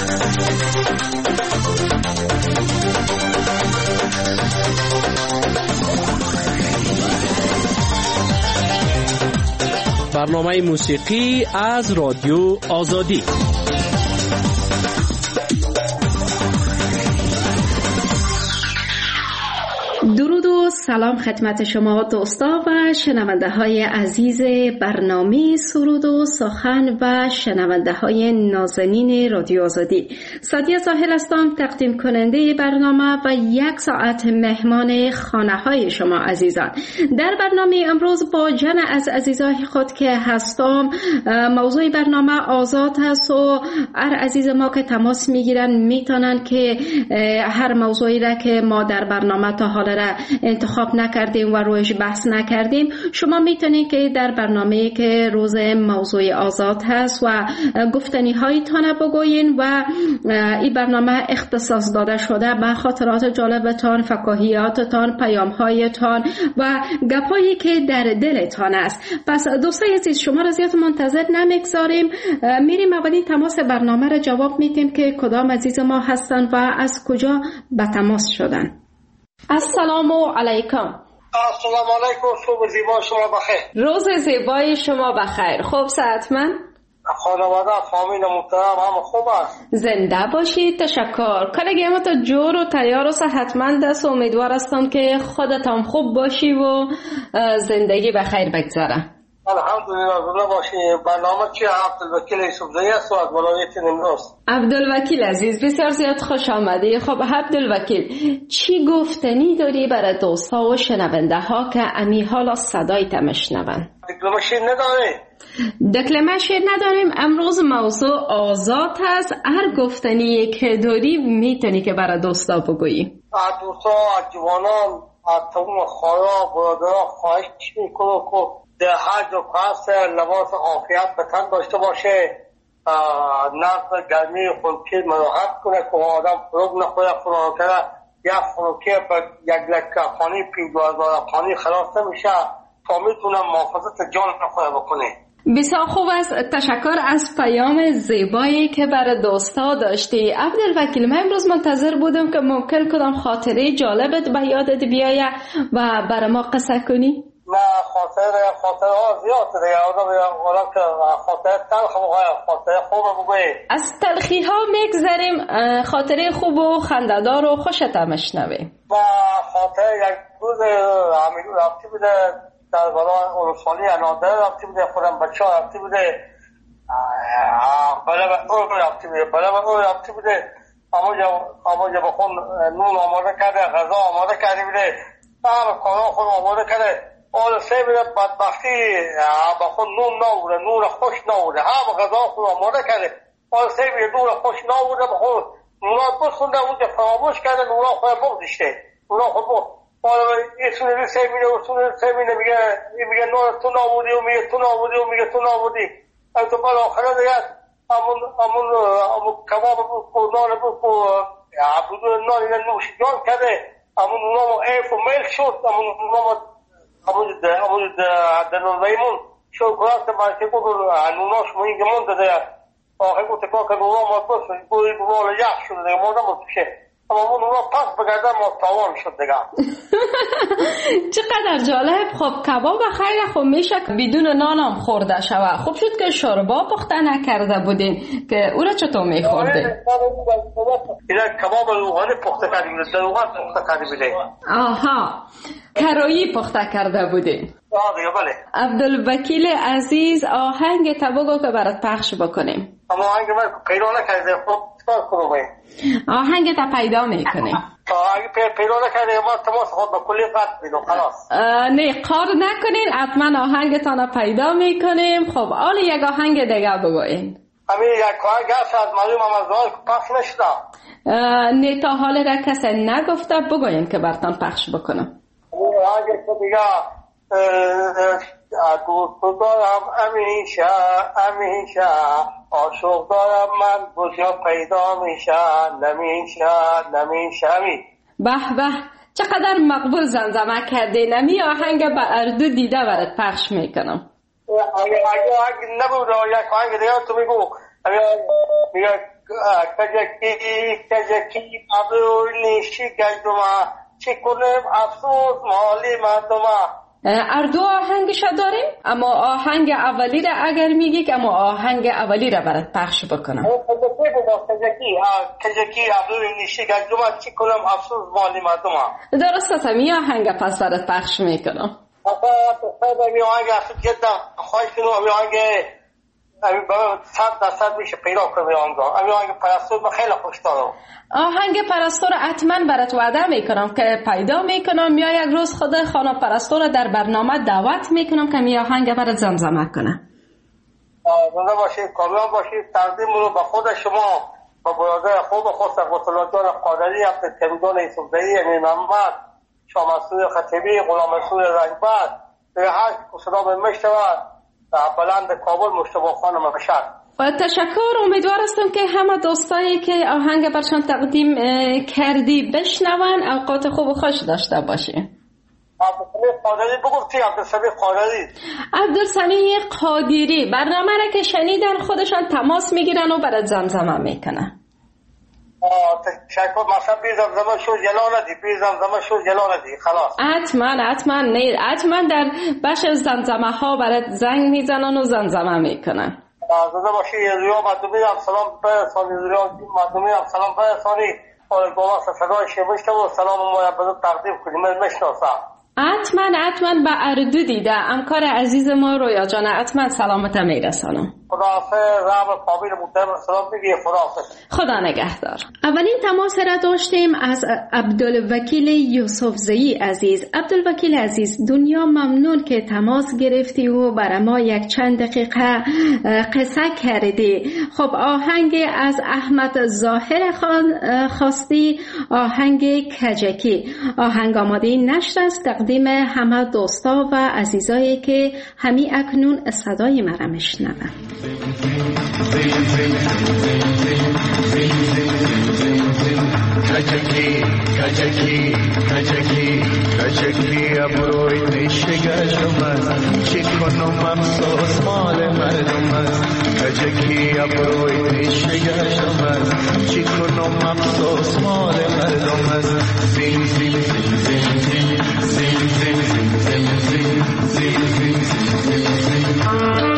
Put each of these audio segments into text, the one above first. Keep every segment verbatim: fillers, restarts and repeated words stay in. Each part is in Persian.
برنامه موسیقی از رادیو آزادی. درود و سلام خدمت شما دوستا و شنونده های عزیز برنامه سرود و سخن و شنونده های نازنین رادیو آزادی. سادیه زاهل هستم، تقدیم کننده برنامه و یک ساعت مهمان خانه های شما عزیزان. در برنامه امروز با جمع از عزیزای خود که هستم، موضوع برنامه آزاد هست و هر عزیز ما که تماس میگیرن میتونن که هر موضوعی را که ما در برنامه تا حالا را انتخاب نکردیم و رویش بحث نکردیم، شما میتونید که در برنامه که روز موضوع آزاد هست و گفتنی هایتان بگوین و این برنامه اختصاص داده شده به خاطرات جالبتان، فکاهیاتتان، پیام هایتان و گپایی که در دلتان است. پس دوستای عزیز، شما را زیاد منتظر نمیگذاریم، میریم اولین تماس برنامه را جواب میدیم که کدام عزیز ما هستن و از کجا به تماس شدن. السلام علیکم. السلام علیکم. صبح زیبا شما بخیر. روز زیبای شما بخیر. خوب صحتمند؟ خانواده فامیل محترم هم خوب است. زنده باشید. تشکر. کلگی ما تا جور و تیار و صحتمند است و امیدوار هستم که خودت هم خوب باشی و زندگی بخیر بگذره. الحمدلله. زنده باشی. برنامه چی؟ عبدالوکیل یوسفزایی است و از ولایت نیمروز. عبدالوکیل عزیز، بسیار زیاد خوش آمدی. خب عبدالوکیل، چی گفتنی داری برای دوستا و شنونده ها که امی حالا صدای تمشنون؟ دکلمه نداری؟ دکلمه شیر نداریم. امروز موضوع آزاد هست، هر گفتنی که داری میتونی که برای دوستا بگویی. از دوستا، از جوانان، از تمام خواهرها برادرها خواهش میکنم که در هر جا هست لباس عافیت به تن داشته باشه، نفس گرمی خونکی مراحت کنه که آدم فروغ نخوره. فروغ کنه یک فروغی پر یک لکه افغانی پی دو هزار افغانی خلاص نمیشه تا میتونه محافظت جان نخوره بکنه. بسیار خوب است. تشکر از پیام زیبایی که برای دوستا داشتی. عبدالوکیل، من امروز منتظر بودم که ممکن کدام خاطره جالبت به یادت بیایه و برای ما قصه کنی. نه، خاطر خاطر ها زیاد دیگه. آدم که خاطر تلخ بگوید، خاطر خوب بگوید. از تلخی ها میگذریم، خاطره خوب و خنده‌دار و خوشت هم شنویم. و خاطر یک روز امیدو رفتی بوده در برای اروسالی انادر رفتی بوده، خودم بچه ها رفتی بوده، بله او رفتی بوده بله او رفتی بوده اما جا بخون نون آماده کرده، غذا آماده کرده بوده، همه کارا خود آماده کرده. آل سه بوده بدبختی بخون نون نبوده، نون خوش نبوده، همه غذا خود آماده کرده. آل سه بوده نون خوش نبوده، بخون نونات بسونده اونجا فراموش کرده، نونا خود بگذشته، نونا خود بگذشته. حالا یه سونه دیگه سه میده و سونه سه میده میگه میگه نون تو نبودی و میگه تو نبودی و میگه تو نبودی. از تو بالا آخره دیگه همون همون همون کباب بود، نان بود، عبدالله نان اینه نوش جان کرده. همون نونامو ایف و میل شد، همون نونامو همون همون دنویمون شد کنست برکه بود نوناش موین گمون داده. آخه گفت که که نونامو بس گویی بوال یخ شده دیگه مادم رو توشه. اما اون اونا پس بگردم ما تاوان شد دیگه. چقدر جالب. خب کباب خیلی خوب میشه بدون نان هم خورده شود. خوب شد که شوربا پخته نکرده بودین که او را چطور میخوردین؟ اینا کباب روغنی پخته کردیم، روغن پخته کردیم بوده. آها، کرایی پخته کرده بودین. آه دیگه بله. عبدالوکیل عزیز، آهنگ تبگو که برات پخش بکنیم. اما آهنگ من پیدا نکرده، خب چکار کنم؟ آهنگ تا پیدا میکنیم. آهنگ پیدا نکرده ما تماس خود با کلی قطع بیدو خلاص. نه قار نکنین، حتما آهنگتان پیدا میکنیم. خب حالا یک آهنگ دیگه بگوین. همین یک آهنگ هست از معلوم هم از آهنگ پخش نشده. نه تا حال را کسی نگفته، بگوین که براتان پخش بکنم. آهنگ که دیگه دوست دارم همیشه همیشه، عاشق دارم من کجا پیدا میشه، نمیشه نمیشه. به به، چقدر مقبول زمزمه کردی. نمی آهنگ به اردو دیده برات پخش میکنم. اگه اگه نبود یک آهنگ دیگه تو میگو میگه کجکی کجکی ابرو نیشی گردما چی کنم افسوس مالی مردما. اردو آهنگش داریم، اما آهنگ اولی را اگر میگی که اما آهنگ اولی را برات پخش بکنم. کجکی کجکی ابرو نیشی گردما چی کنم افسوس مالی مردما. درست است، می آهنگ پس برات پخش میکنم. آقا تو می آهنگ اصلا جدا خواهش کنم، می آهنگ امی برای صد درصد میشه پیدا کنم. امی آهنگ پرستور من خیلی خوش دارم. آهنگ پرستور حتما برات وعده میکنم که پیدا میکنم، یا یک روز خود خانم پرستور در برنامه دعوت میکنم که می آهنگ برات زمزمه کنه. زنده باشید، کامیاب باشید. تقدیم رو به خود شما و برادر خوب خود قطلات جان قادری، عبدالکریم جان یوسفزئی، امین محمد، شاه منصور خطیبی، غلام رسول رنگبر، به هر صدا به میشود بلند کابل مشتبه خانم مشهد. و تشکر. امیدوار هستم که همه دوستایی که آهنگ برشان تقدیم کردی بشنون، اوقات خوب و خوش داشته باشی. عبدالسمیع قادری بگفتی؟ عبدالسمیع قادری عبدالسمیع قادری برنامه را که شنیدن خودشان تماس میگیرن و برات زمزمه میکنن. تشکر. مثلا بی زمزمه شو جلا ندی، بی زمزمه شو جلا ندی، خلاص. حتما حتما نه حتما در بخش زمزمه ها برات زنگ میزنن و زمزمه میکنن. زنده باشی. رویا مردمی هم سلام برسانی، رویا مردمی هم سلام برسانی. آرگوها صدای شمشته و سلام ما رو تقدیم کنیم. مشناسم. حتما حتما به اردو دیده همکار عزیز ما رویا جان، حتما سلامت میرسانم. خداحافظ. رب قابل محترم سلام میگی. خداحافظ. خدا نگهدار. اولین تماس را داشتیم از عبدالوکیل یوسفزئی عزیز. عبدالوکیل عزیز، دنیا ممنون که تماس گرفتی و برای ما یک چند دقیقه قصه کردی. خب آهنگ از احمد ظاهر خان خواستی، آهنگ کجکی. آهنگ آماده نشد است، تقدیم همه دوستا و عزیزایی که همی اکنون صدای مرا میشنوند. کجکی کجکی کجکی کجکی ابروی نشگشم است، چی کنم افسوس مال مردم است. کجکی ابروی نشگشم است، چی کنم افسوس مال مردم است. زین زین زین زین زین زین زین زین زین زین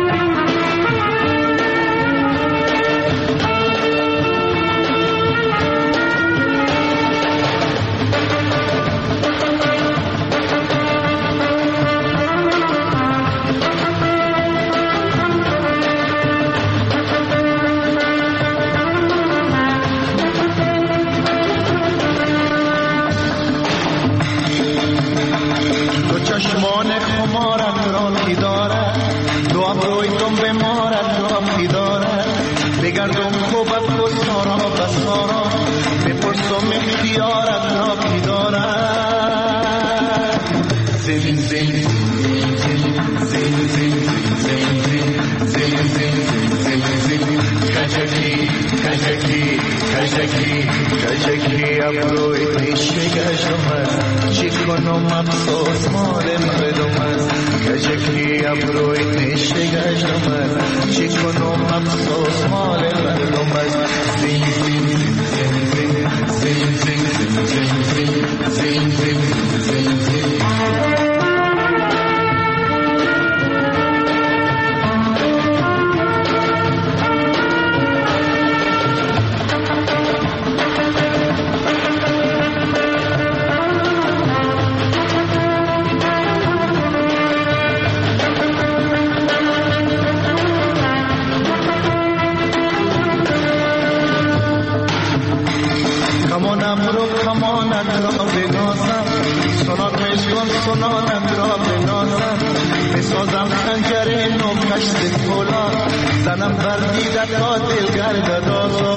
چشمان خمارت را کی دارد، دو ابروی تم به مارت را کی دارد. بگردم خوبت و سارا و سارا، بپرسم اختیارت را کی دارد. زین زین زین زین زین زین زین زین زین کجکی کجکی کجکی کجکی ابروی نشگشم است، چی کنم افسوس مال مردم است. کجکی ابروی نشگشم است، چی کنم افسوس مال مردم است. زین زین زین زین زین زین زین زین زین زین زین کمانم رو کمانت را بنازم، سناتش کن سنانت را بنازم. بسازم خنجر نو کشت فولاد، زنم بردیدت تا دلگرد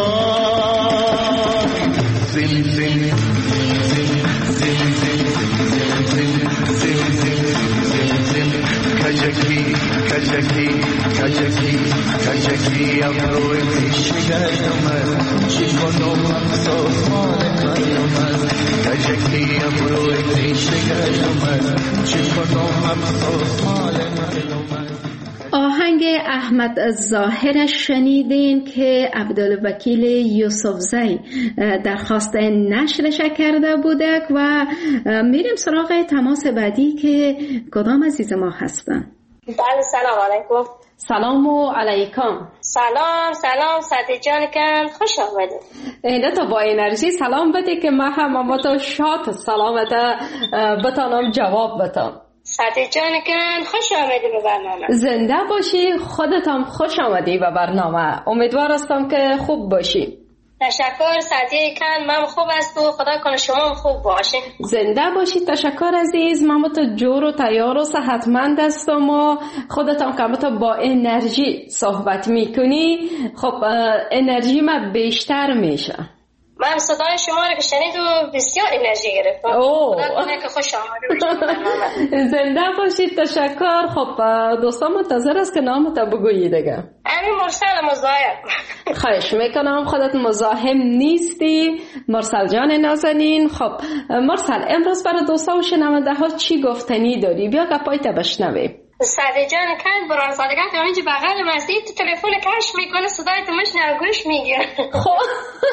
آزاد. زین زین زین زین زین زین زین زین زین کجکی کجکی کجکی کجکی ابروی نشگشم است، چی کنم افسوس مال مردم است. کجکی ابروی نشگشم است، چی کنم افسوس مال مردم است. آهنگ احمد ظاهر شنیدین که عبدالوکیل یوسفزی درخواست نشرش کرده بودک و میریم سراغ تماس بعدی که کدام عزیز ما هستن. بله سلام علیکم. سلام و علیکم. سلام سلام سعدی جان کن خوش آمدید. اینه تو با انرژی سلام بده که من هم اما تو شاد سلامت بتانم جواب بتام. سعدی جان کن خوش آمدی به برنامه. زنده باشی، خودتم خوش آمدی به برنامه. امیدوار هستم که خوب باشی. تشکر سعدی کن، من خوب است و خدا کنه شما خوب باشی. زنده باشی. تشکر عزیز. من تو جور و تیار و صحتمند هستم و خودتم که تو با انرژی صحبت میکنی، خب انرژی من بیشتر میشه. من صدای شما رو که شنید و بسیار انرژی گرفتم. خدا کنه که خوش آمده باشید. زنده باشید. تشکر. خب دوستان منتظر است که نامت بگویی دیگه. امین مرسل مزاحم. خواهش میکنم، خودت مزاحم نیستی مرسل جان نازنین. خب مرسل امروز برای دوستان و شنونده ها چی گفتنی داری؟ بیا گپایت بشنویم. سعدی جان کن بران سادگت همینجا بغل مسجد تو تلفن کش میکنه، صدای تو مشنوه گوش میگیره. خب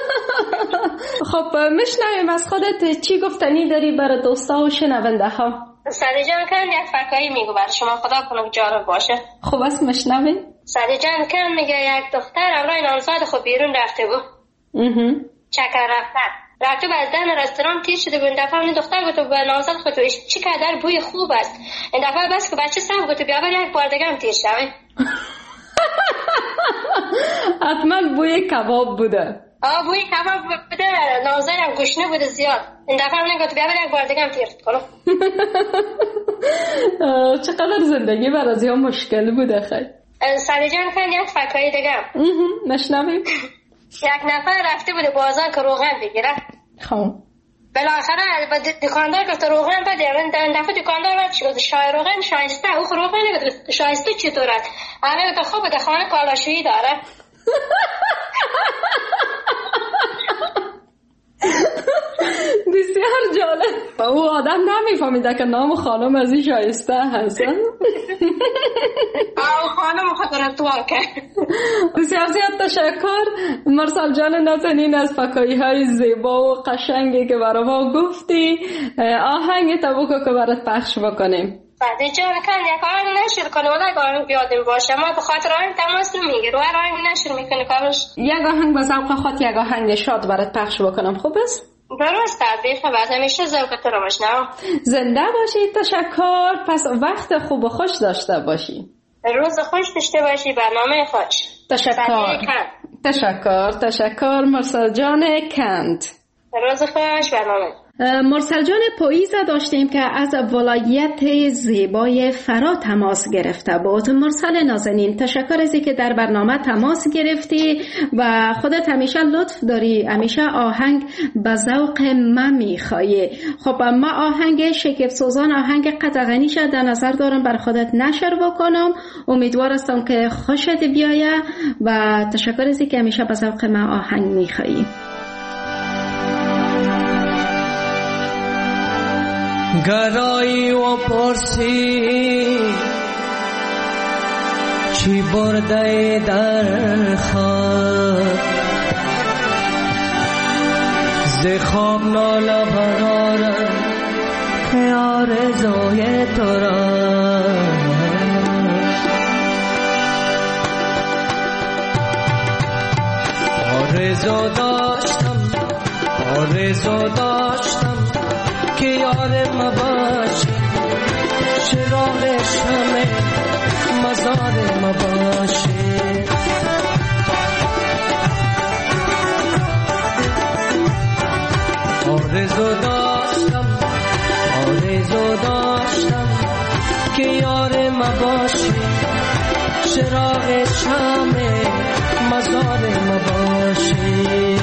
خب مشنویم از خودت چی گفتنی داری برای دوستا و شنونده ها. سعدی جان کن یک فکایی میگو برای شما، خدا کنه جالب باشه. خب است مشنویم. سعدی جان کن میگه یک دختر امرای نامزد خب بیرون رفته بود. اها چکر رفتن رفته از دن رستوران تیر شده بود. این دفعه این دختر گفت به نامزد خود چی قدر بوی خوب است. این دفعه بس که بچه صاحب گفت بیا بر یک بار دیگه هم تیر شوی. حتما بوی کباب بوده. آه بوی کباب بوده. نامزد هم گشنه بوده زیاد. این دفعه هم گفت بیا بر یک بار دیگه هم تیر کنم. چقدر زندگی بر از یا مشکل بوده خیلی. سعدی جان کن یک فکایی دیگه نشنویم. یک نفر رفته بوده بازار که روغن بگیره. خب بالاخره با دکاندار گفت روغن بده. من دفعه دکاندار بعد گفت شای روغن شایسته. او روغن گفت شایسته چطور است؟ همه گفت خوب بده خانه کالاشویی داره. بسیار جالب. او آدم نمیفهمیده که نام خانم از این شایسته هست. آه خانم خاطر تو کرد. بسیار زیاد تشکر مرسل جان نازنین از فکایی های زیبا و قشنگی که برای ما گفتی. آهنگ تا بگو که برات پخش بکنیم. بعد جان کن یک آهنگ نشر کنه ولی یک آهنگ بیادم باشه. ما به خاطر آهنگ تماس میگیره و هر آهنگ نشر میکنه کارش. یک آهنگ به ذوق خاطر یک آهنگ شاد برات پخش بکنم. خوب است؟ درست است. بعد همیشه ذوق تو رو بشنوم. زنده باشید. تشکر. پس وقت خوب و خوش داشته باشی. روز خوش داشته باشی. برنامه خوش. تشکر. تشکر. تشکر مرسل جان کند. روز خوش. برنامه مرسل جان پویزه داشتیم که از ولایت زیبای فرا تماس گرفته بود. مرسل نازنین تشکر از که در برنامه تماس گرفتی و خودت همیشه لطف داری، همیشه آهنگ به ذوق من میخوایی. خب ما آهنگ شکیب سوزان، آهنگ قطغنیش در نظر دارم بر خودت نشر بکنم. امیدوار هستم که خوشت بیایه و تشکر از که همیشه به ذوق من آهنگ میخوایی. گرایی و پرسی چی برده در خواب ز خواب ناله برارم که آرزوی تو را آرزو داشتم آرزو داشتم که یار ما باشی چراغ شمع مزار ما باشی آرزو داشتم آرزو داشتم که یار ما باشی چراغ شمع مزار ما باشی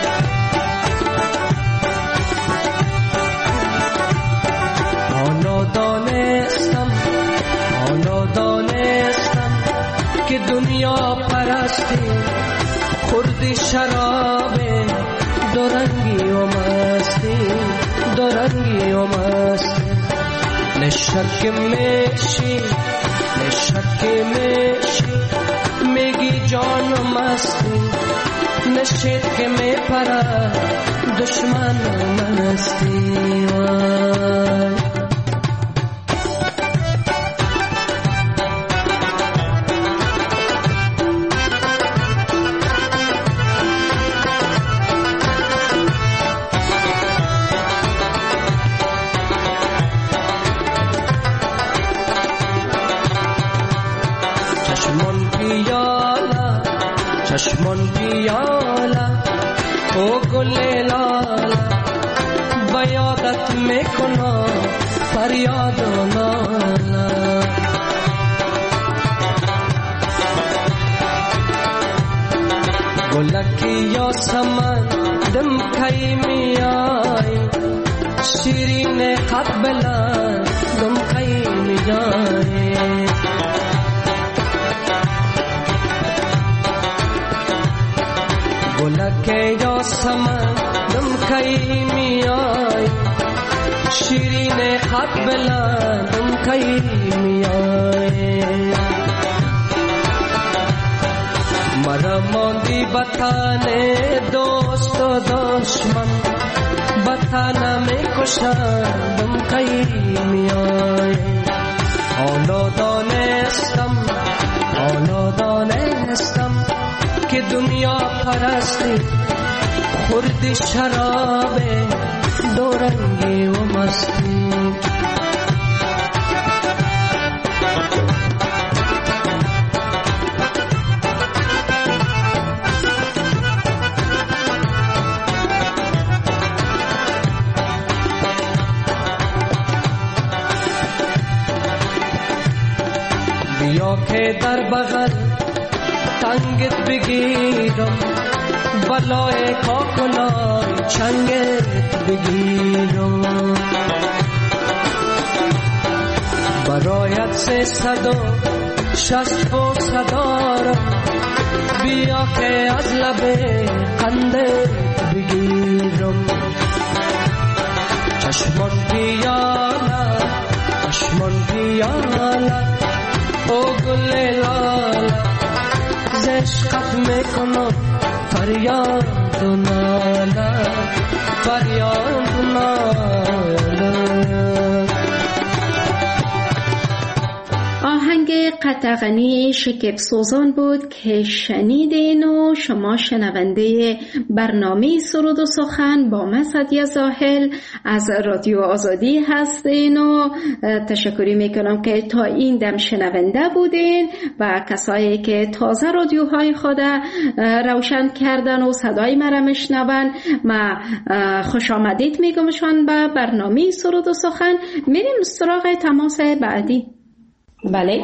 دانستم آنو دانستم که دنیا پرستی خوردی شراب دورنگی و مستی دورنگی و مستی نشک میشی نشکی میشی میگی جانم هستی نشید که میپره دشمن من هستی وای چشمان بیالا او گل لالا بیادت میکنم فریاد و نالا گلکی یا سمن دم کی میای شیرین قبلا دم کی میای گلک یا سمن دم کی میای شیرین خط بلند دم کی میای مرا ماندی بطانه دوست و دشمن بطانه می کشن دم کی میای حالا دانستم حالا دانستم که دنیا پرستی خورد شراب دو رنگی و مستی بیا که در بغل تنگت بگیرم بلای کاکلای چنگت بگیرم برایت سه صد و شست و صدارم بیا که از لب قندت بگیرم چشمان بیالا چشمان بیالا او گل لالا عشقت میکنم فریاد و ناله فریاد و ناله. آهنگ قطغنی شکیب سوزان بود که شنیدین و شما شنونده برنامه سرود و سخن با من سعدیه زاهل از رادیو آزادی هستین و تشکری میکنم که تا این دم شنونده بودین و کسایی که تازه رادیوهای خود روشن کردن و صدای مرا میشنون ما خوش آمدید میگمشان به برنامه سرود و سخن. میریم سراغ تماس بعدی. بله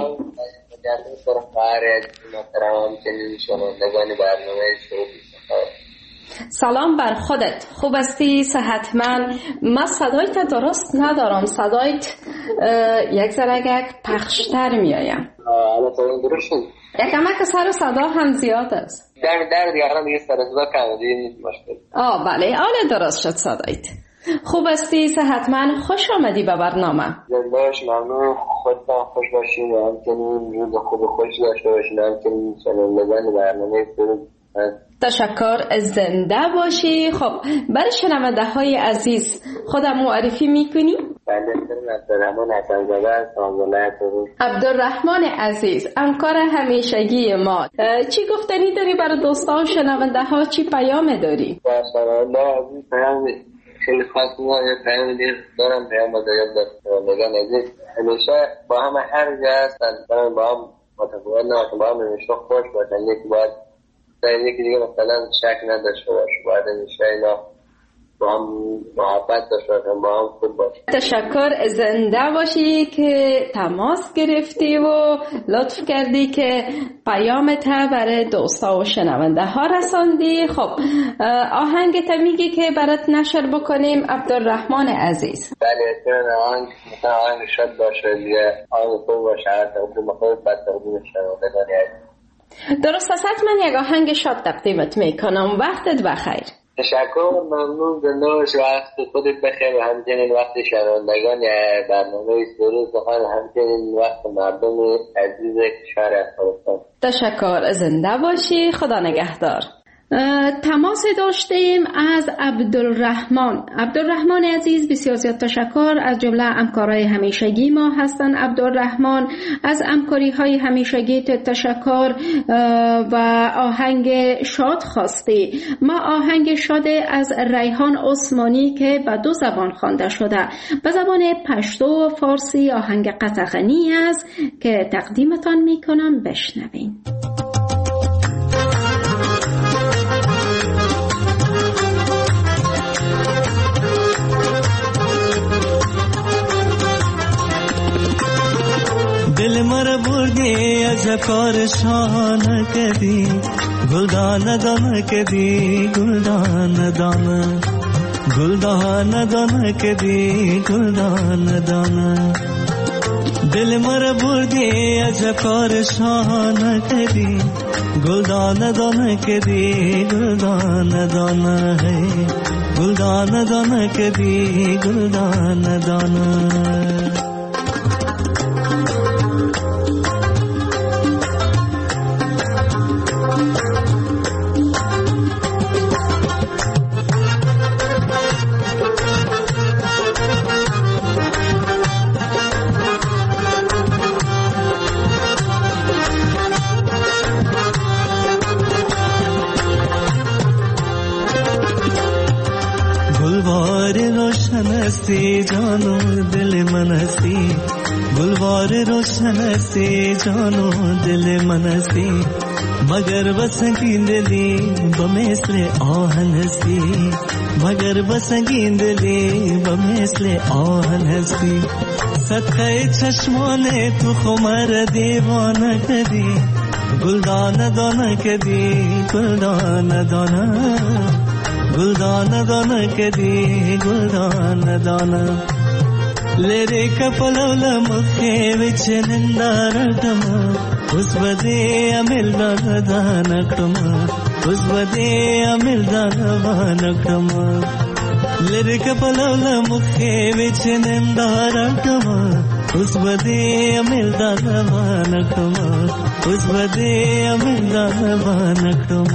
سلام بر خودت، خوب استی؟ صحتمند؟ من صدایت درست ندارم، صدایت یک ذره پخشتر میایم. الان تو درست شد؟ یکم که سر صدا هم زیاد است. در در دیگه الان دیگه سر صدا کم دیگه مشکل. آه بله، حالا درست شد صدایت. خوب استی؟ صحتمند؟ خوش آمدی به برنامه. زنده‌اش ممنون، خودتان خوش باشین و همچنین روز خوب خوش داشته باشین، همچنین شنوندگان برنامه سرود. تشکر، زنده باشی. خب برای شنونده های عزیز خودم معرفی میکنی؟ بنده عبدالرحمن حسن‌زاده هستم. عبدالرحمن عزیز، همکار همیشگی ما، چی گفتنی داری برای دوستان شنونده ها؟ چی پیام داری؟ با سلام عزیز، پیام خیلی خاص ما یه پیام دیگه دارم، پیام بزرگ دارم عزیز. همیشه با هم هر جا هستن با هم متفاوت نباشن، با هم همیشه خوش باشن. یکی باید در یکی دیگه مثلا شک نداشته باشه، باید همیشه اینا با هم محبت داشته باشن، با هم خوب باشه. تشکر، زنده باشی که تماس گرفتی و لطف کردی که پیامت برای دوستا و شنونده ها رساندی. خب آهنگت میگی که برات نشر بکنیم عبدالرحمن عزیز؟ بله، اتمنان آهنگ مثلا آهنگ شد باشه دیگه، آهنگ خوب باشه، هر تقدیم خود بد تقدیم شنوندگانی عزیز. درست است، من یک آهنگ شاد تقدیمت میکنم. وقتت بخیر. تشکر، ممنون. زنده‌باش، وقت خودت بخیر و همچنین وقت شنوندگان برنامه سرود سخن، همچنین وقت مردم عزیز کشور افغانستان. تشکر، زنده باشی، خدا نگهدار. تماس داشتیم از عبدالرحمن. عبدالرحمن عزیز بسیار زیاد تشکر، از جمله همکارای همیشگی ما هستن. عبدالرحمن، از همکاری های همیشگی تشکر و آهنگ شاد خواستی. ما آهنگ شاد از ریحان عثمانی که به دو زبان خوانده شده، به زبان پشتو و فارسی، آهنگ قطغنی است که تقدیمتان میکنم، بشنوین. دل مر بردی از کار شان کدی، گلدان دان کدی، گلدان دان، گلدان دان کدی، گلدان دان. دل مر بردی از کار شان کدی، گلدان دان کدی، گلدان دان ہے، گلدان دان کدی، گلدان دان. हस्ती जानो दिल मनसी, गुलवार रोशन हस्ती जानो दिल मनसी, मगर बसंगी दिली बमेसले आहन हस्ती, मगर बसंगी दिली बमेसले आहन हस्ती. सत्य चश्मोने तू खुमर दीवान कदी, गुलदान दोन कदी, गुलदान दोना, गुलदान दान कदी, गुलदान दान. लेरे कपलवल मुखे विच निंदारटम, उस बदे अमिल दानकटम, उस बदे अमिल दानकटम. लेरे कपलवल मुखे विच निंदारटम, उस बदे अमिल दानकटम, उस बदे अमिल दानकटम.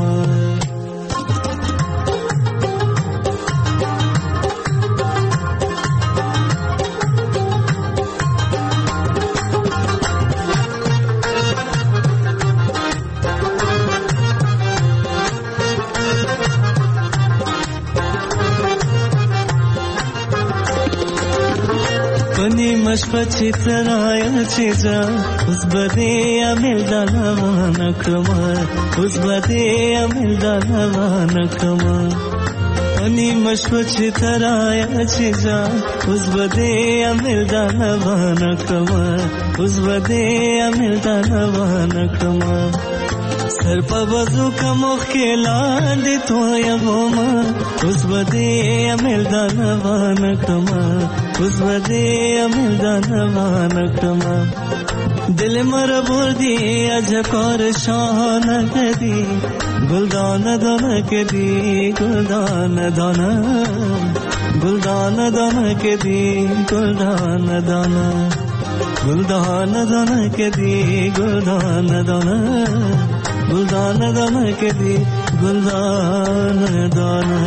मशपची तराया चीजा, उस बदे अमिल दानवान कमा, उस बदे अमिल दानवान कमा. अनि मशपची तराया चीजा, उस बदे अमिल दानवान कमा, उस बदे अमिल दानवान कमा. सर पर वजू का मुख्यला दे तो यगोमा, उस बदे अमिल दानवान कमा, उस बदे अमिल दानवान कमा. दिल मर बुर्दी अजकर शान कदी, गुलदान दान कदी, गुलदान दाना, गुलदान दान कदी, गुलदान दाना, गुलदान दान कदी, गुलदान दाना, गुलदान दान कदी, गुलदान दाना.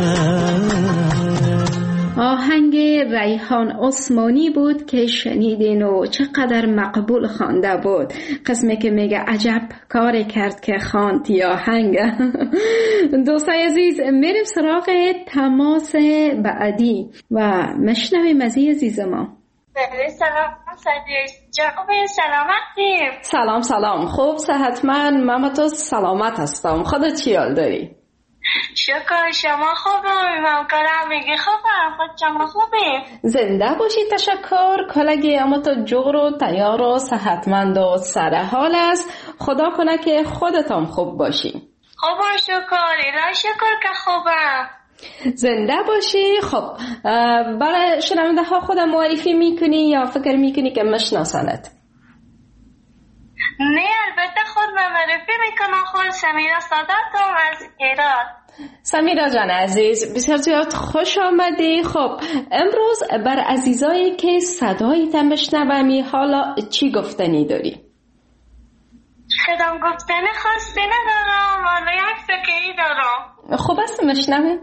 آهنگ ریحان عثمانی بود که شنیدین و چقدر مقبول خوانده بود. قسمی که میگه عجب کار کرد که خواند یا آهنگ. دوستای عزیز، میریم سراغ تماس بعدی و مشنویم از عزیز ما. سلام جناب، سلامتی؟ سلام سلام، خوب صحتمند، من تو سلامت هستم. خودت چی حال داری؟ شکر، شما خوبم؟ همکارم میگه خوبم، خود شما خوبی؟ زنده باشی، تشکر. کلگی اما تو جور و تیار و صحتمند و سر حال است. خدا کنه که خودتان خوب باشی. خوبم شکر، الهی شکر که خوبم. زنده باشی. خب برای شنونده ها خودم معرفی میکنی یا فکر میکنی که مشناسنت؟ نه البته خود من معرفی میکنم، خود سمیرا ساداتم از هرات. سمیرا جان عزیز بسیار زیاد خوش آمدی. خب امروز بر عزیزایی که صدایت میشنومی حالا چی گفتنی داری؟ خودم گفتنی خواستی ندارم، حالا یک فکری دارم. خوب است میشنویم.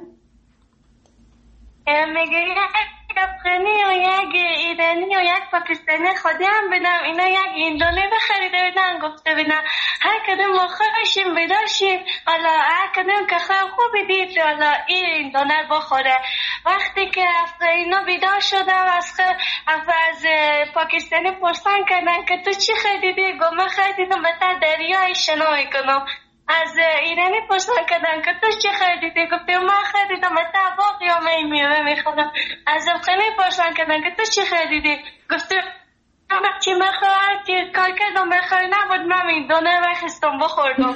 میگه یک افغانی و یک ایرانی و یک پاکستانی خودی هم بدم، اینا یک ایندونی بخریده بدن، گفته بدن هر کدوم ما خوشیم بداشیم، حالا هر کدوم که خواه خوبی دید حالا این ایندونه بخوره. وقتی که اینا بیدار شدم از از پاکستانی پرسان کردن که تو چی خریدی؟ گفت من خریدم بتا دریای شنا میکنم. از ایرانی پرسان کردن که تو چی خریدی؟ گفتم من خریدم بتا باقی یا می میوه میخورم. از افغانی پرسان کردن که تو چی خریدی؟ گفتم من چی میخورم که کار کردم بخوری نبود، من این دونه بخستم بخوردم.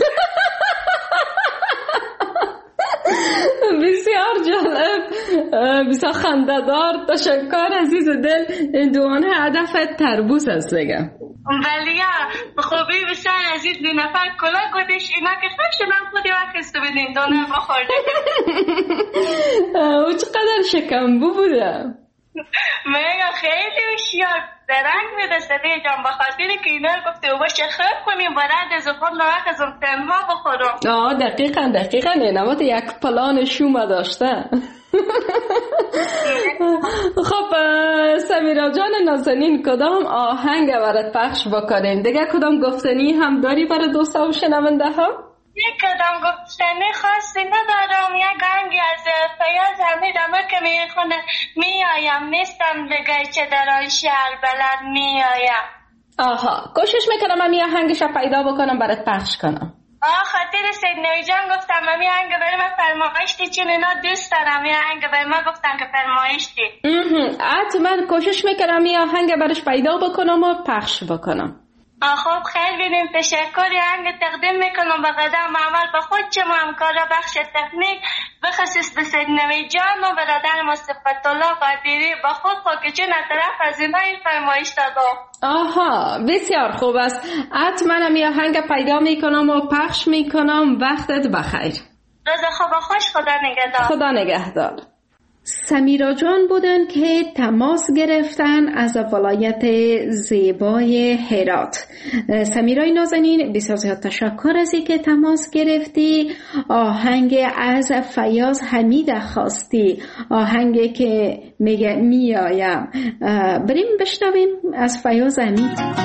بسیار جالب، بسیار خنده‌دار. تشکر عزیز دل. این دوانه هدف تربوز است بگم. ولی یا خوبی بسیار عزیز دو نفر کلا گودش اینا که خوش من خودی وقت بدین دونه بخورده. او چقدر شکمبو بوده. میگه خیلی هوشیار درنگ میده سدی جان، بخاطر که اینا گفته و باشه خیلی کنیم برند زبان نوک از اون تنها بخورم. آه دقیقا دقیقا اینوات یک پلان شوم داشته. خب سمیرا جان نازنین کدام آهنگ برات پخش بکنیم؟ دیگه کدام گفتنی هم داری برای دوستا و شنونده ها؟ یک کدام گفتنی خاصی ندارم، یک آهنگی از فیاض حمیدم که میخونه میایم نیستم بگه چه در آن شهر بلد میایم. آها کوشش میکنم من یه آهنگش پیدا بکنم برات پخش کنم. آه خاطر سید نوی جان گفتم من یه آهنگ برای من فرمایشتی، چون اینا دوست دارم یه آهنگ برای من گفتم که فرمایشتی. حتما کوشش میکنم یه آهنگ براش پیدا بکنم و پخش بکنم. خب خیلی بینیم تشکر. آهنگ تقدیم میکنم به قدم اول به خود چما همکارا بخش تکنیک بخصیص به سید نوی جان و برادر ما صفت الله قادری به خود خاکچون از طرف از اینای فرمایش دادم. آها بسیار خوب است. حتما هم یه آهنگ پیدا میکنم و پخش میکنم. وقتت بخیر. روز خوب خوش. خدا نگهدار. خدا نگهدار. سمیرا جان بودن که تماس گرفتن از ولایت زیبای هرات. سمیرای نازنین بسیار زیاد تشکر از اینکه تماس گرفتی. آهنگ از فیاض حمید خواستی، آهنگی که میگه میایم. بریم بشنویم از فیاض حمید.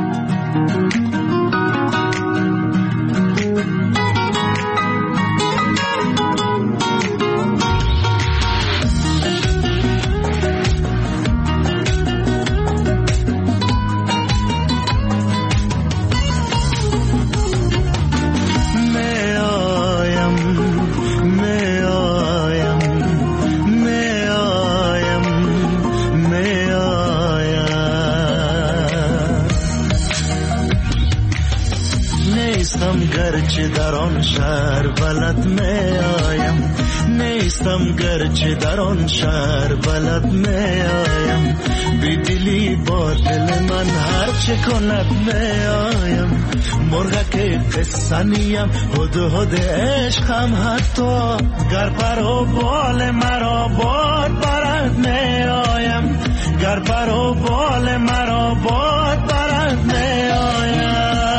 گرچه در آن شهر بلد می آیم، نیستم گرچه در آن شهر بلد می آیم، بی دلی با دل من هر چه کند می آیم، مرغک قصه نیم هد هد عشقم حتی گر پر و بال مرا باد برد می آیم، گر پر و بال مرا باد برد می آیم.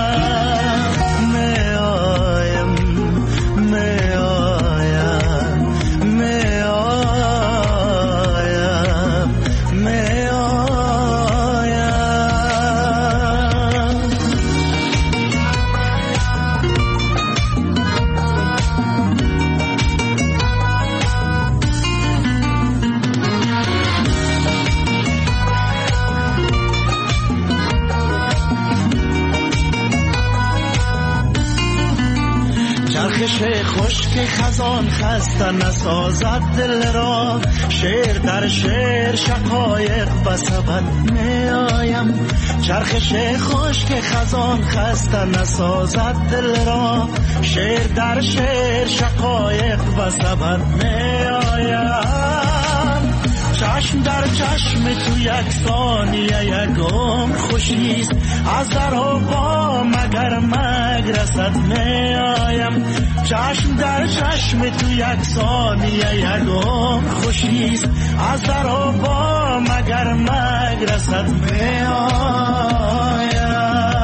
خشک خزان خسته نسازد دل را، شعر در شعر شقایق بسبد می آیم، چرخش خشک خزان خسته نسازد دل را، شعر در شعر شقایق بسبد می آیم، چشم در چشم تو یک ثانیه یک عمر خوشیست، از در و با مگر مگرست می آیم. چشم در چشم تو یک ثانیه یک عمر خوشیست، از در و با مگر مگرست می آیم.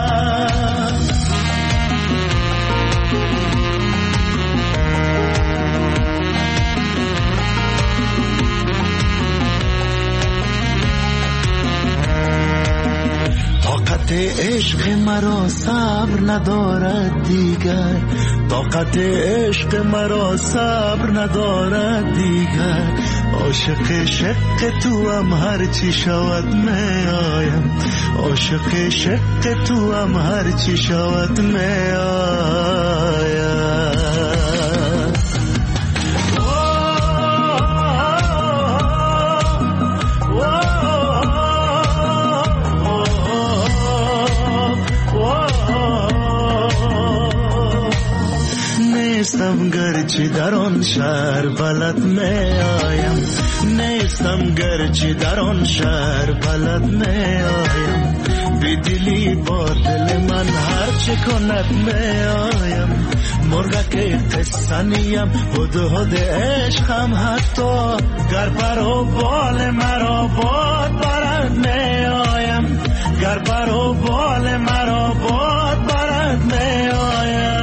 طاقت عشق مرا صبر ندارد دیگر، طاقت عشق مرا صبر ندارد دیگر. عاشق شق تو هم هر چی شود می آیم، عاشق شق تو هم هر چی شود می آیم. نیستم گرچه در آن شهر بلد می آیم، نیستم گرچه در آن شهر بلد می آیم. بی دلی با دل من هر چه کند می آیم. مرغک قصه نیم هد هد عشقم، حتی گر پر و بال مرا باد برد می آیم، گر پر و بال مرا باد برد می آیم.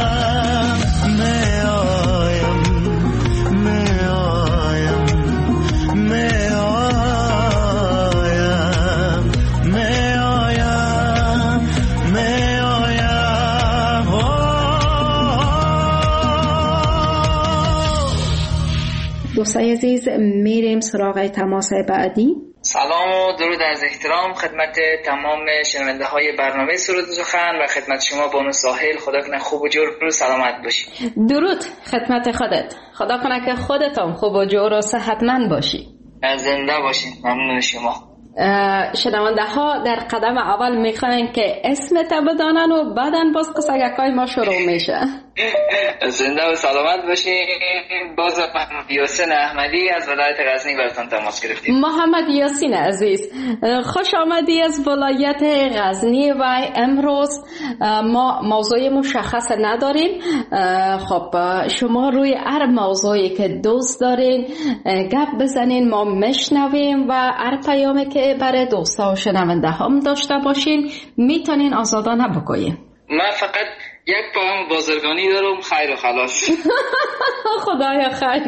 دوستای عزیز، میریم سراغ تماس بعدی. سلام و درود از احترام خدمت تمام شنونده های برنامه سرود و سخن و خدمت شما بانو ساحل. خدا کنه خوب و جور و سلامت باشی. درود خدمت خودت. خدا کنه که خودتم خوب و جور و صحتمند باشی. زنده باشین. ممنون شما. شنونده ها در قدم اول میخواین که اسمت بدانن و بعدن باز قصگکای ما شروع میشه. زنده و سلامت باشین. باز محمد یاسین احمدی از ولایت غزنی براتون تماس گرفتیم. محمد یاسین عزیز، خوش آمدی از ولایت غزنی و امروز ما موضوع مشخص نداریم. خب شما روی هر موضوعی که دوست دارین گپ بزنین، ما میشنویم و هر پیامی که برای دوستا و شنونده هم داشته باشین میتونین آزادانه بگوین. من فقط یک پیام بازرگانی دارم، خیر و خلاص. خدایا خیر.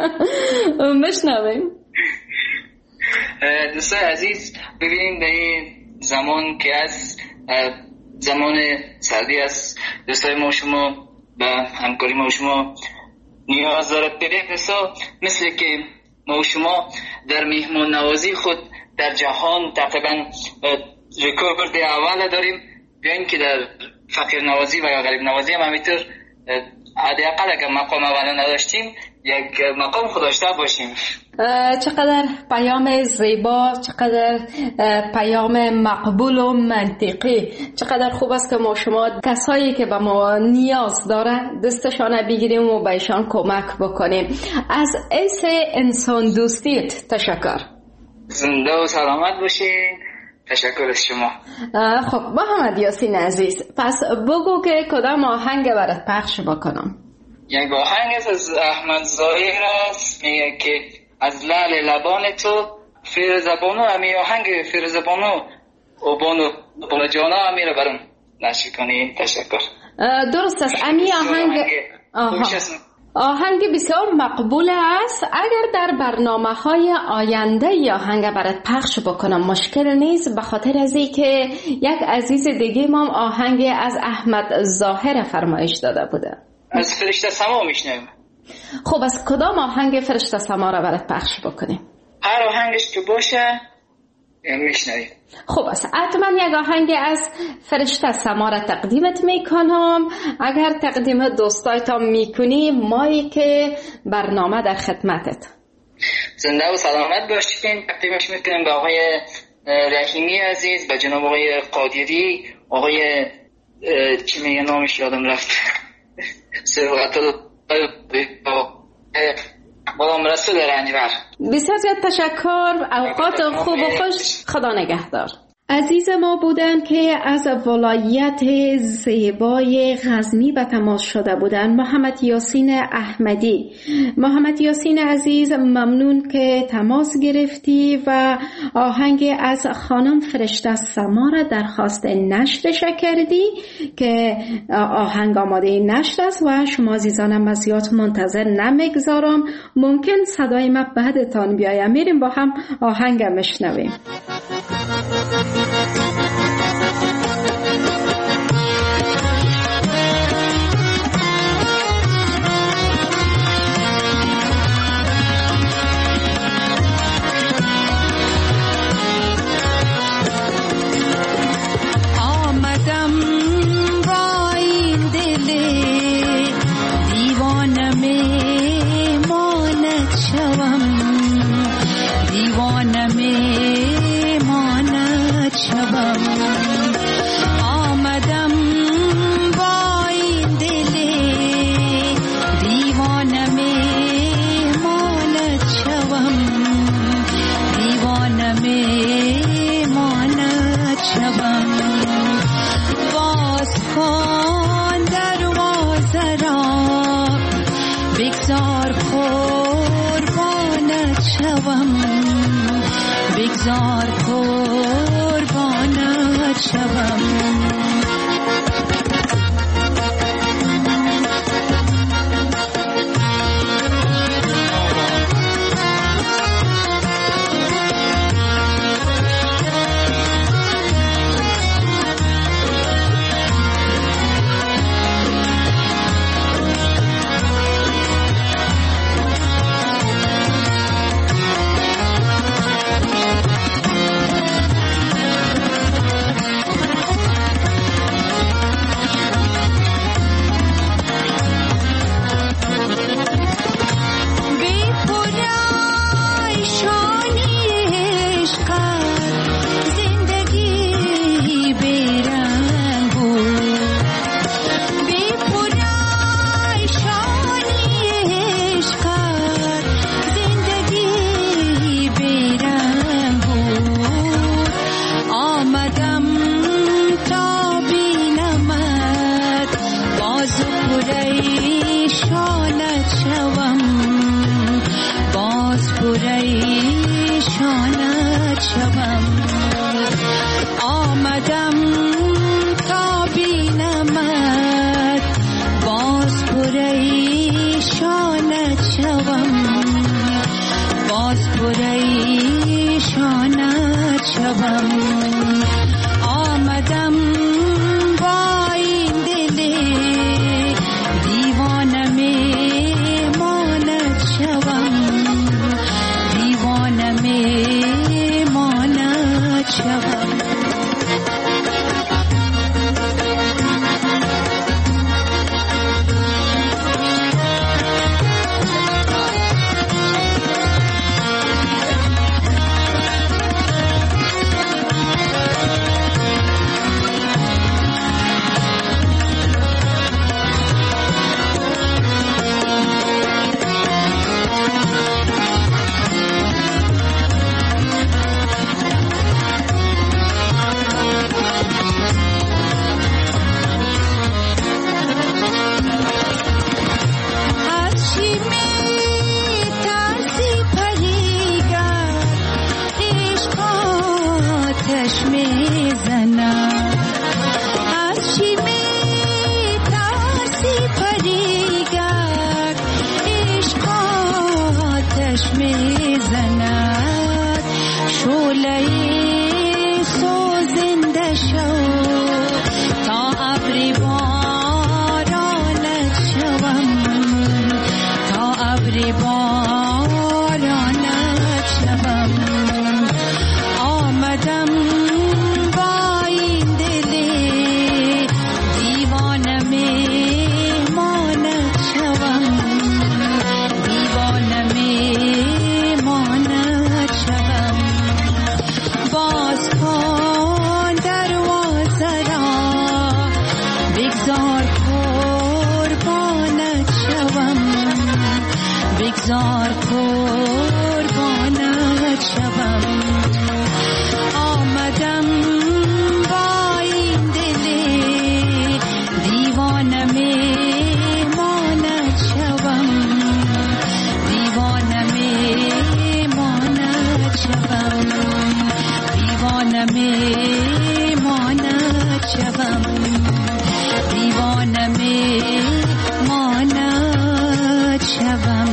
میشنویم. دوستای عزیز، ببینیم در این زمان که از زمان سردی است، دوستای ما شما به همکاری ما شما نیاز دارد. ببینیم دوستا، مثل که ما شما در میهمان نوازی خود در جهان تقریبا رکورد اول داریم، بیاین که در فقیر نوازی و یا غریب نوازی هم همینطور حداقل اگر مقام اول نداشتیم یک مقام خود داشته باشیم. چقدر پیام زیبا، چقدر پیام مقبول و منطقی. چقدر خوب است که ما شما کسایی که به ما نیاز دارن دستشان بگیریم و بهشان کمک بکنیم. از ایس انسان دوستیت تشکر. زنده و سلامت باشین. تشکر از شما. خب محمد یاسین عزیز، پس بگو که کدام آهنگ برات پخش بکنم. یک آهنگ از احمد ظاهر است، میگه که از لعل لبان تو فیروز بانو، همین آهنگ فیروز بانو و بانو بانو جانا امیر برام نشر کنی. تشکر. درست است. همین آهنگ آهنگ بسیار مقبول است. اگر در برنامه های آینده یا آهنگ برات پخش بکنم مشکل نیست، به خاطر از اینکه یک عزیز دیگه ما آهنگ از احمد ظاهر فرمایش داده بوده. از فرشته سما میشنویم. خب از کدام آهنگ فرشته سما را برات پخش بکنیم؟ هر آهنگش که باشه میشنویم. خب است. حتما یک آهنگ از فرشته سما را تقدیمت میکنم. اگر تقدیم دوستایتان میکنی، مایی که برنامه در خدمتت. زنده و سلامت باشین. تقدیمش میکنم به آقای رحیمی عزیز، به جناب آقای قادری، آقای چی میگه نامش یادم رفت، سرقت خدا رسول رنجبر. بسیار زیاد تشکر. اوقات خوب و خوش. خدا نگهدار. عزیز ما بودند که از ولایت زیبای غزنی به تماس شده بودند. محمد یاسین احمدی. محمد یاسین عزیز، ممنون که تماس گرفتی و آهنگ از خانم فرشته سما را درخواست نشرش کردی که آهنگ آماده نشر است و شما عزیزانم از زیاد منتظر نمیگذارم. ممکن صدای ما بعدتان بیاید. میریم با هم آهنگ مشنویم. بگذار قربانت شوم. دیوانه یار قربانت شوم آمدم با این دل دیوانه میمانت شوم دیوانه میمانت شوم دیوانه میمانت شوم دیوانه میمانت شوم.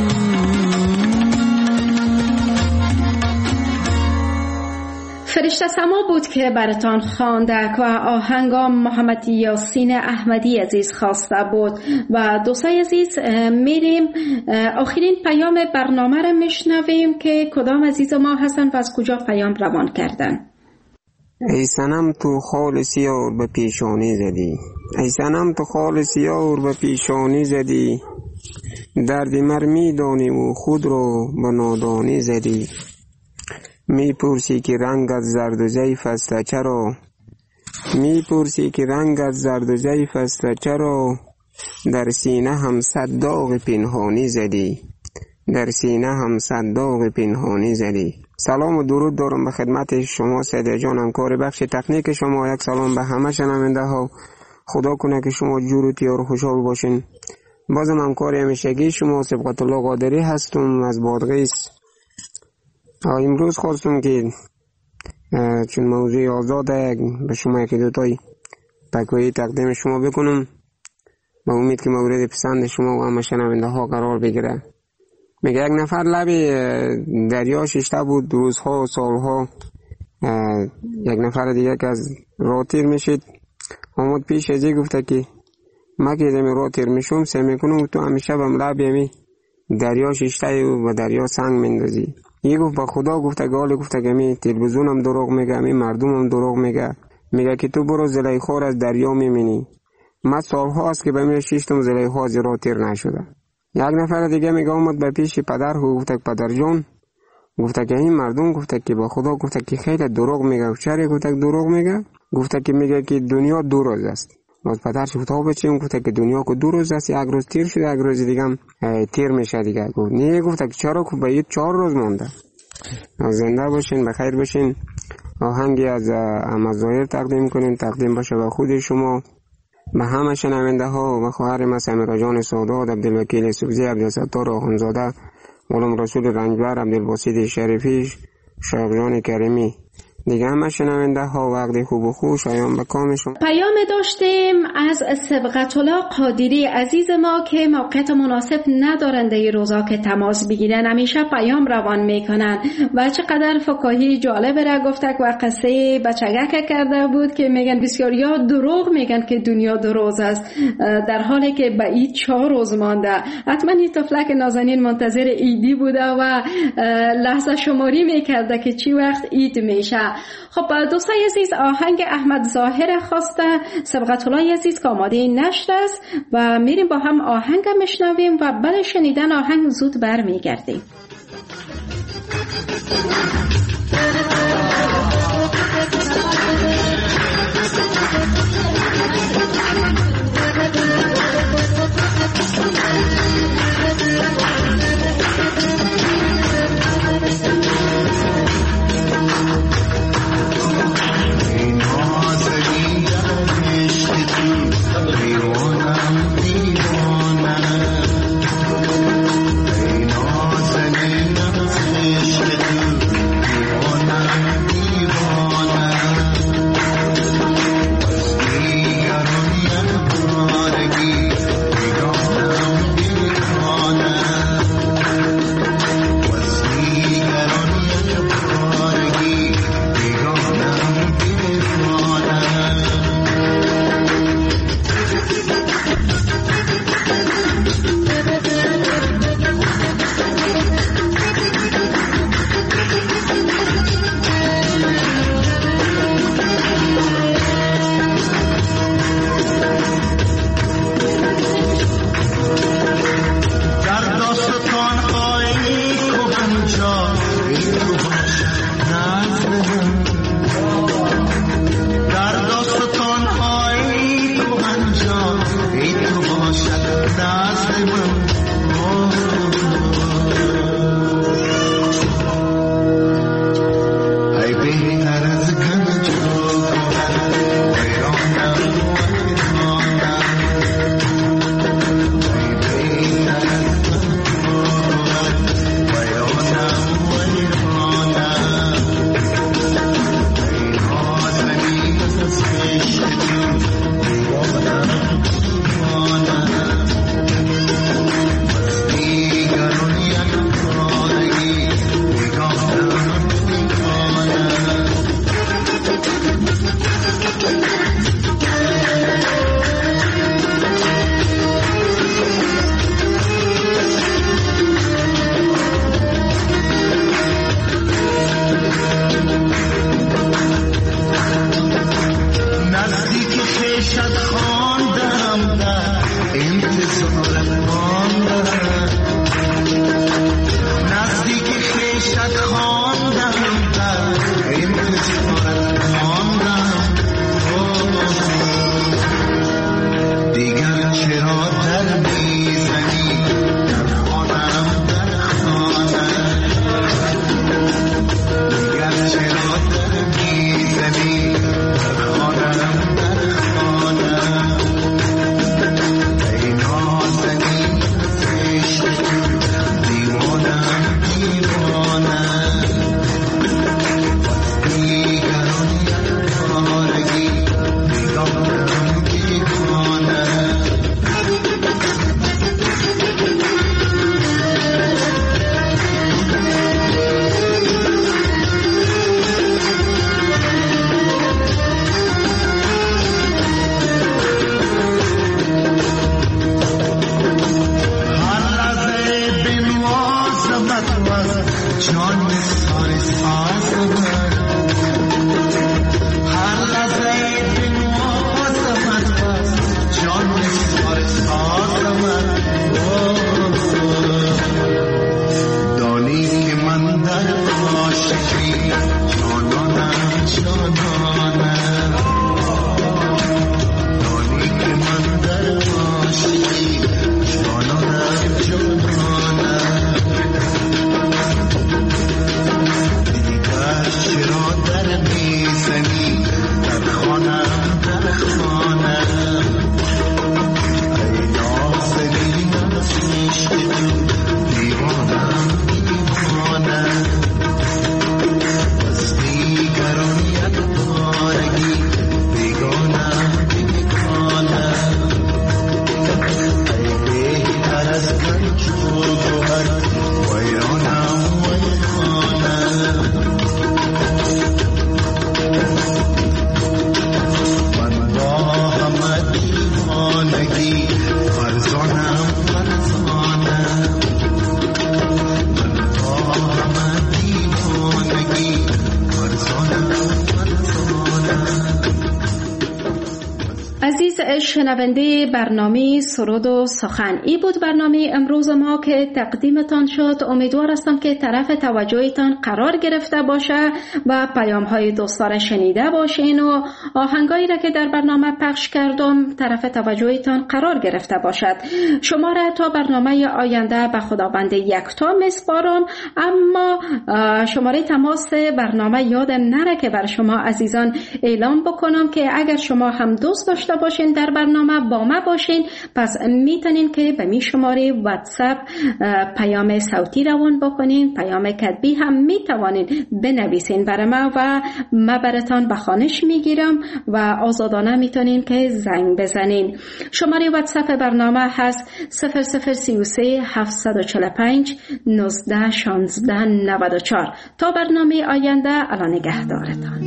فرشته سما بود که براتان خواندک و آهنگام محمد یاسین احمدی عزیز خواسته بود. و دوستای عزیز میریم آخرین پیام برنامه را میشنویم که کدام عزیز ما هستن و از کجا پیام روان کردن. ای صنم تو خال سیاه به پیشانی زدی ای صنم تو خال سیاه به پیشانی زدی درد مرمی دانی و خود رو به نادانی زدی می پرسی که رنگت زرد و ضعیف است چرا می پرسی که رنگت زرد و ضعیف است چرا در سینه هم صد داغ پنهانی زدی در سینه هم صد داغ پنهانی زدی. سلام و درود دارم به خدمت شما سیده جان همکار بخش تکنیک شما. یک سلام به همه شنونده ها. خدا کنه که شما جور و تیار و خوشحال باشین. بازم همکار همیشگی شما سبقت الله قادری هستم از بادغیس. امروز خواستم که چون موضوع آزاده به شما یکی دوتای پکویی تقدیم شما بکنم با امید که مورد پسند شما و همه شنونده ها قرار بگیره. میگه یک نفر لب دریا ششته بود روزها و سالها. یک نفر دیگه که از راه تیر میشید آمد پیش ازی گفته که ما که دمی راه تیر میشم سعی میکنم تو همیشه بم لب یمی دریا ششته و دریا سنگ مندازی. یه گفت با خدا گفته گاله گفته که می تلویزیونم دروغ میگه می مردمم دروغ میگه میگه که تو برو زلیخا از دریا میبینی. من سالها است که به می شیشتم زلیخا از راه تیر نشده. یک نفر دیگه میگه اومد به پیش پدر و گفته پدر جان گفته که این مردم گفته که با خدا گفته که خیلی دروغ میگه. چرا گفته دروغ میگه؟ گفته که میگه که دنیا دو روز است. باز پدر گفته ها بچه گفته که دنیا کو دو روز است، یک روز تیر شده یک روز دیگه هم تیر میشه دیگه. گفت نه گفته که چرا که به چهار روز مونده. زنده باشین بخیر باشین. آهنگی از امازایر تقدیم کنین تقدیم باشه به خود شما به همه شنونده ها و خواهر ما سمیرا جان سادات عبدالوکیل سبزی عبدالستار آخوندزاده غلام رسول رنجبر عبدالباسط شریفی شیخ جان کریمی دیگه همه شنونده ها وقتی خوب و خوش شایان به کام شما. پیام داشتیم از سبقت الله قادری عزیز ما که موقعیت مناسب ندارند این روزا که تماس بگیرن، همیشه پیام روان میکنن و چقدر فکاهی جالب را گفته و قصه بچگک کرده بود که میگن بسیاریا دروغ میگن که دنیا دو روز است در حالی که به این چهار روز مانده. حتما این طفلک نازنین منتظر عیدی بوده و لحظه شماری میکرده که چی وقت عید میشه. خب دوستای عزیز آهنگ احمد ظاهر خواسته سبقت الله عزیز که آماده نشته است و میریم با هم آهنگ میشنویم و بعد شنیدن آهنگ زود برمیگردیم. Thank you. تو از جان سار ساز من هر لحظه به موازمت تو از جان سار ساز من دانی که من در عاشقی جانانم جانانم دانی که من در عاشقی جانانم جانانم دیگر چرا در میزنی در خانم در خانم ای نازنینم از عشق تو دیوانم دیوانم از دیگرانیت بارگی بیگانم بیگانم ای بهتر از گنج و گوهر ویرانم ویرانم من با همه دیوانگی فرزانم فرزانم من با همه دیوانگی فرزانم فرزانم. عزیز شنونده برنامه سرود و سخن، ای بود برنامه امروز ما که تقدیمتان شد. امیدوار هستم که طرف توجهتان قرار گرفته باشه و پیام های دوستان شنیده باشین و آهنگایی را که در برنامه پخش کردم طرف توجهتان قرار گرفته باشد. شما را تا برنامه آینده به خداوند یکتا میسپارم، اما شماره تماس برنامه یادم نره که بر شما عزیزان اعلام بکنم که اگر شما هم دوست داشته باشین در برنامه با ما باشین، پس میتونین که به می شماره واتساپ پیام صوتی روان بکنین، پیام کتبی هم میتوانین بنویسین برای ما و ما براتان به خوانش میگیرم و آزادانه میتونین که زنگ بزنین. شماره واتساپ برنامه هست صفر صفر سی و سه هفتصد و چهل و پنج نوزده شانزده نود و چهار. تا برنامه آینده، الان نگهدارتان.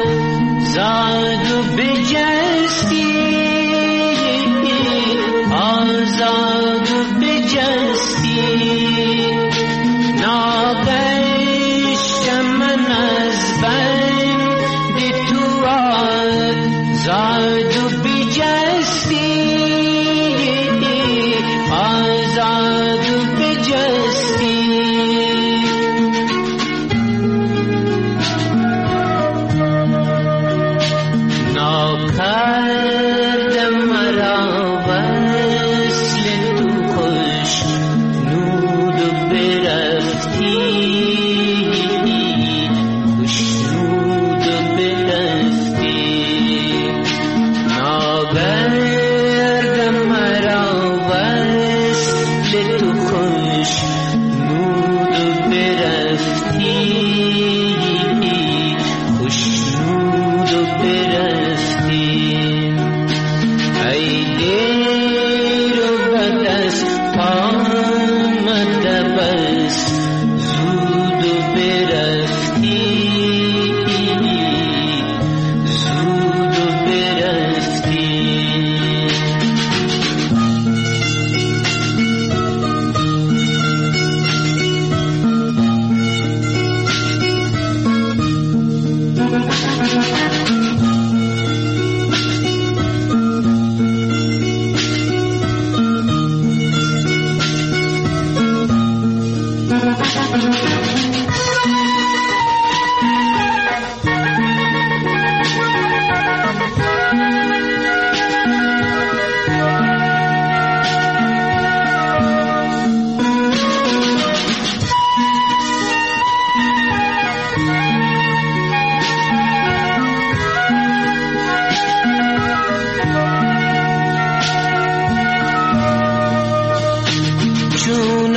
زاد و بجستی آزاد و بجستی ناگشتم من از بند تو آزاد و بجستی آزاد و بجستی ناکردم مرا وصل تو خوش نود و برفتی خوش نود و برفتی ناکردم مرا وصل تو خوش نود و برفتی خوش نود و برفتی ای دیر و بدست آمده بس زود و برفتی زود و برفتی چون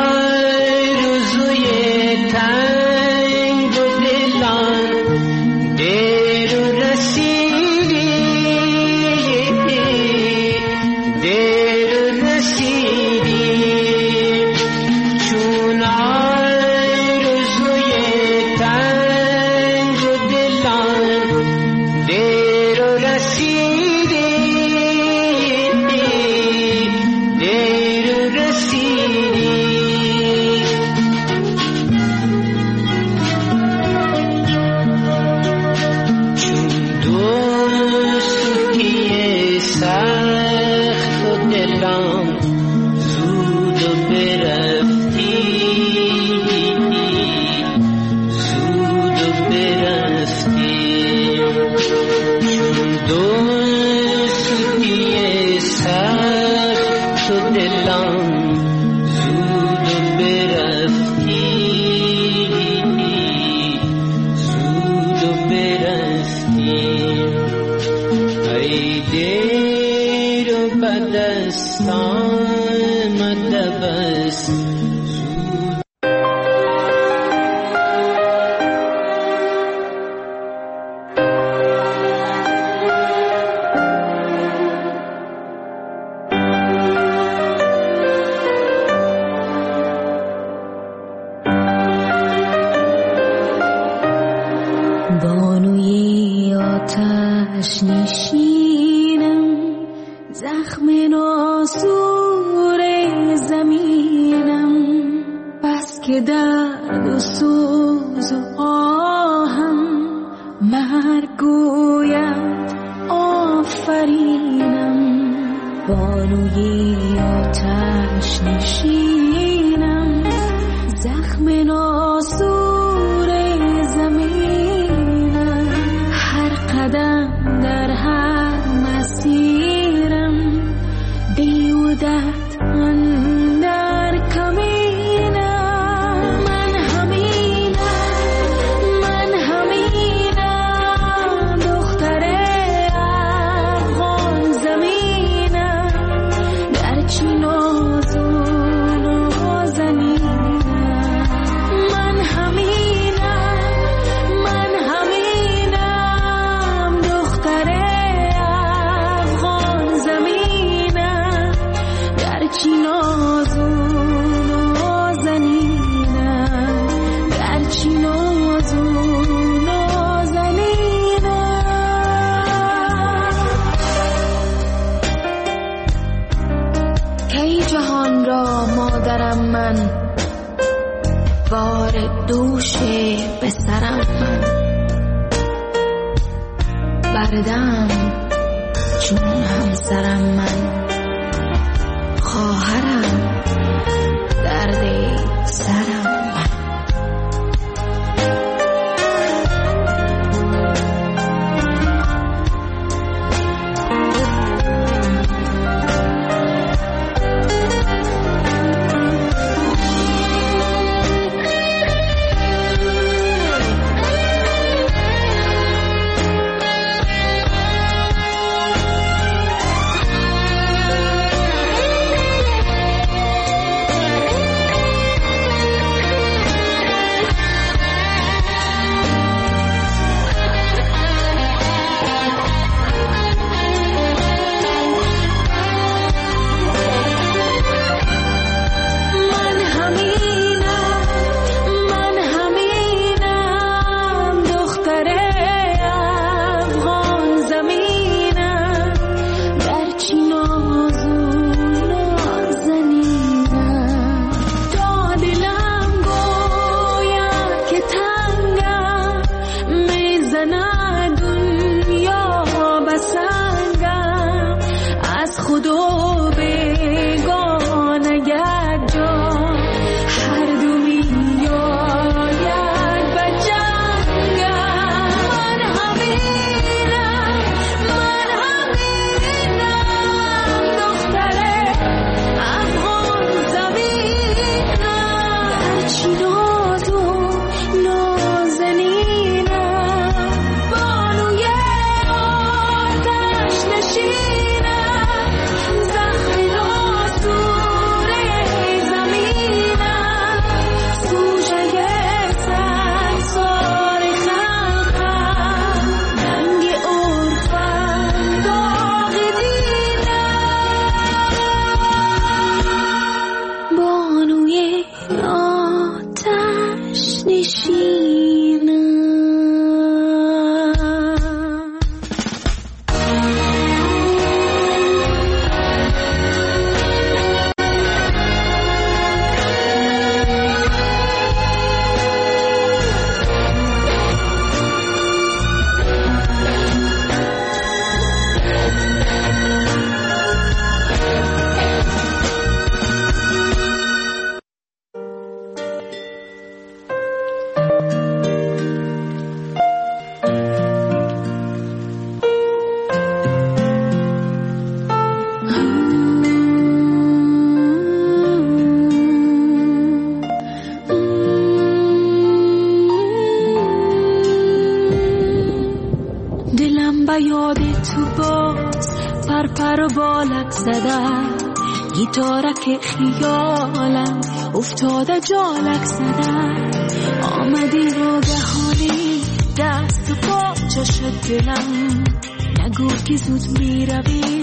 آرزوی تنگ و دلان دیر و رسیدی دیر و رسیدی چون آرزوی تنگ و دلان دیر و رسیدی دیر و رسیدی چون دوستی سخت و دلم زود و برفتی زود و برفتی چون دوستی سخت و دلم زود و برفتی زود و برفتی ای دیر و بدست آمده بس بانوی آتش نشینم زخم ناسور زمینم بس که درد و سوز و آهم مرگ گوید آفرینم بانوی آتش نشینم زخم ناسور زمینم هر قدم در هر مسیرم بیودت اندر کمینم من همینم من همینم دختر افغان زمینم گرچه نازون و زمینم من همینم ای جهان را مادرم من، بار دوش به سرم من، بردم چون همسرم من، خواهرم درد سرم من. گیتارک خیالم افتاده جالک زدم، آمدی ناگهانی دست و پا شد دلم، نگو که زود میروی